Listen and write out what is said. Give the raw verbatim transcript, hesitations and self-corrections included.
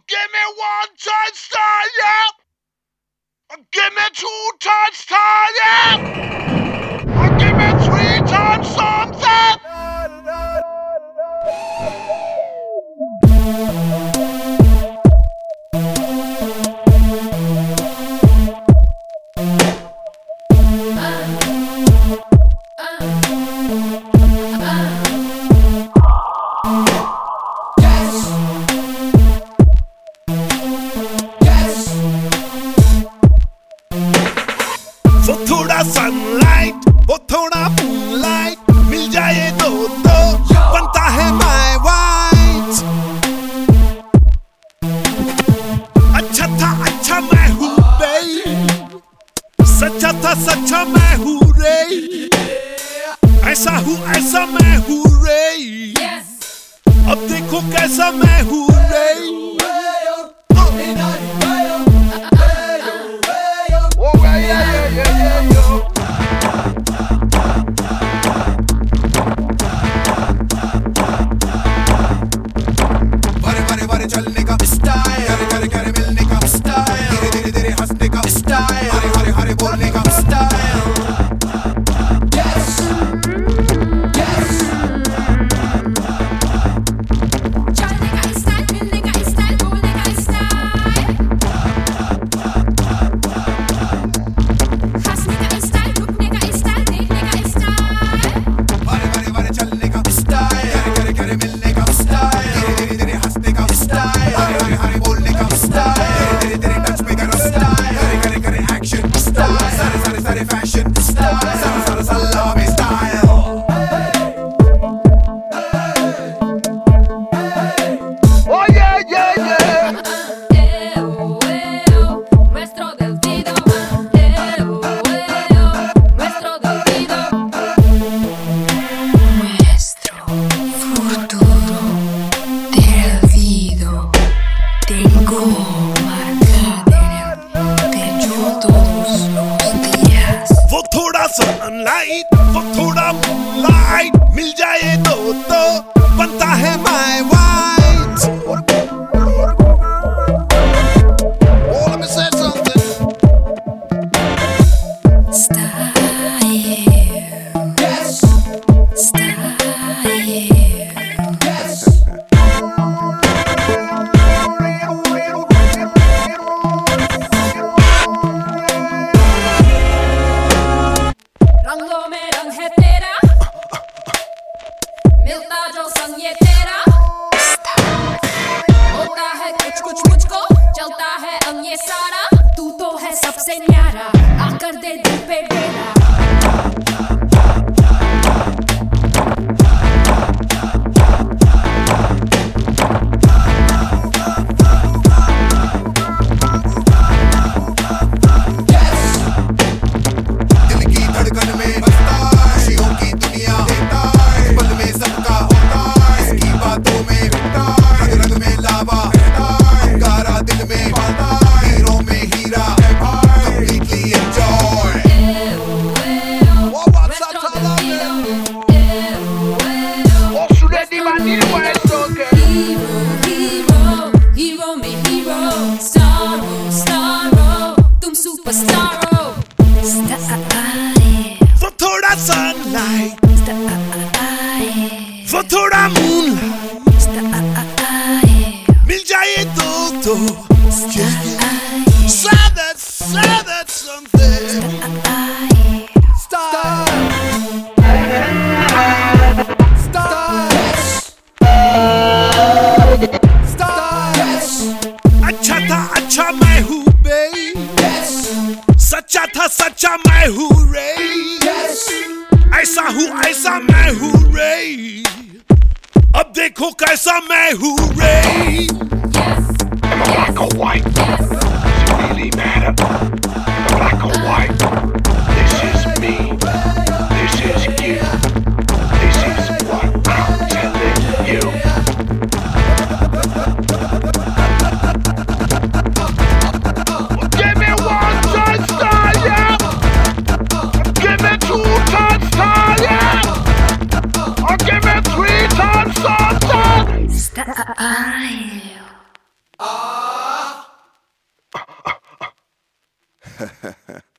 Give me one touchdown, yeah. Give me two touchdowns, yeah. Give me three times something. वो थोड़ा sunlight, वो थोड़ा moonlight, मिल जाए दो तो बनता है माय वाइट। अच्छा था अच्छा मैं हूँ बे, सच्चा था सच्चा मैं हूँ रे, ऐसा हूँ ऐसा मैं हूँ रे, अब देखो कैसा मैं हूँ रे। चलने का स्टाइल, हरे हरे हरे मिलने का स्टाइल, धीरे धीरे धीरे हंसने का स्टाइल, हरे हरे हरे बोलने का स्टाइल। Yes, yes. चलने का स्टाइल, मिलने का स्टाइल, बोलने का स्टाइल, हंसने का स्टाइल, रुकने का स्टाइल, देखने का स्टाइल, हरे हरे हरे चलने का स्टाइल, हरे हरे हरे मिलने का स्टाइल, धीरे धीरे धीरे हंसने का स्टाइल, हरे हरे हरे बोलने का स्टाइल, धीरे धीरे टच में करो स्टाइल, हरे हरे करे एक्शन स्टाइल, सारे सारे सारे फैशन स्टाइल, सारा सारा सल्ला में style. Oh yeah yeah yeah. Nuestro Delfido, nuestro Delfido, nuestro futuro Delfido. Tengo marcado en el pecho todos los días. वो थोड़ा सनलाइट, वो थोड़ा मूनलाइट, मिल जाए दो तो बनता है my white. Oh, let me say something. Style, Yes, style. yes. रंगों में रंग है तेरा, मिलता जो संग ये तेरा, होता है कुछ कुछ मुझको, चलता है अंग ये सारा, तू तो है सबसे न्यारा, आकर दे दिल पे डेरा। दिल की धड़कन में बसता है, खुशियों की दुनिया देता है, पल में सबका होता है, इसकी बातों में रहता है, रग रग में लावा रहता है, अंगारा दिल में पाता है, हीरों में हीरा है भाई, completely enjoy। Nuestro Delfido, Oh, sulle di manino questo che. hero, hero, hero में hero, star, star, तुम superstar हो, style, वो थोड़ा सनलाइट, style, वो थोड़ा मूनलाइट, style, मिल जाए दो तो say that, say that something. Style, style, style. अच्छा था अच्छा मैं हूँ बे, सच्चा था सच्चा मैं हूँ रे, ऐसा हूँ ऐसा मैं हूँ रे, अब देखो कैसा मैं हूँ रे। Am I black or white? Does it really matter? Am I black or white? This is me. This is you. This is what I'm telling you. Give me one touchdown, yeah. Give me two touchdowns, yeah. Or give me three times something. style. Bye.